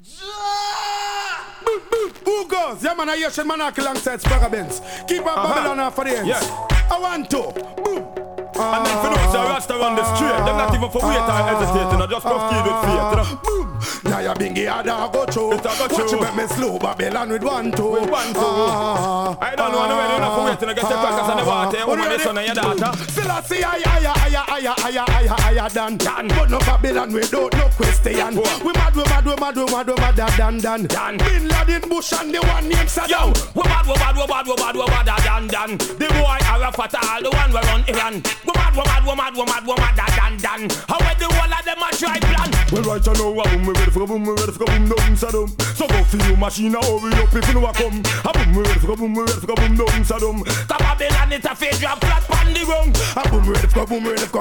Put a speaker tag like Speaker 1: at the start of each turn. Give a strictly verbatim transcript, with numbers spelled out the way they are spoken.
Speaker 1: Who goes? Yeah, man, I hear shit man alongside Spragga Benz. Keep up uh-huh. Babylon off for the ends. Yeah. I want to. Boom. Uh, and then for those that rasta run the street, them not even for wait or hesitating, I just go feed with fear, you know. Boom. Now you bingy ada go through. Watch you make me slow Babylon with one two. With one two. Uh, I don't know when you're not for waiting, I get the crackers on the water. Woman, the son of your daughter. Still I see I, I, I, I, I, I, I, I, done. But no Babylon without no question. We mad, we mad, we mad, we mad, we mad, done, done. Bin Laden Bush and the one named Saddam. We mad, we mad, we mad, we mad, we mad, done, done. The boy Arafat, all the one we run Iran. We mad, we mad, we mad, we mad, we mad, done, done. How when the whole of them a try plan. Well, right you know, boom, we ready for boom, we ready for boom, down, Saddam. So go for your machine, hurry up if you know I come. A boom, we ready for boom, we ready for boom, down, Saddam. Babylon, it's a fake drop flat on the rung. A boom, we ready for boom, we ready for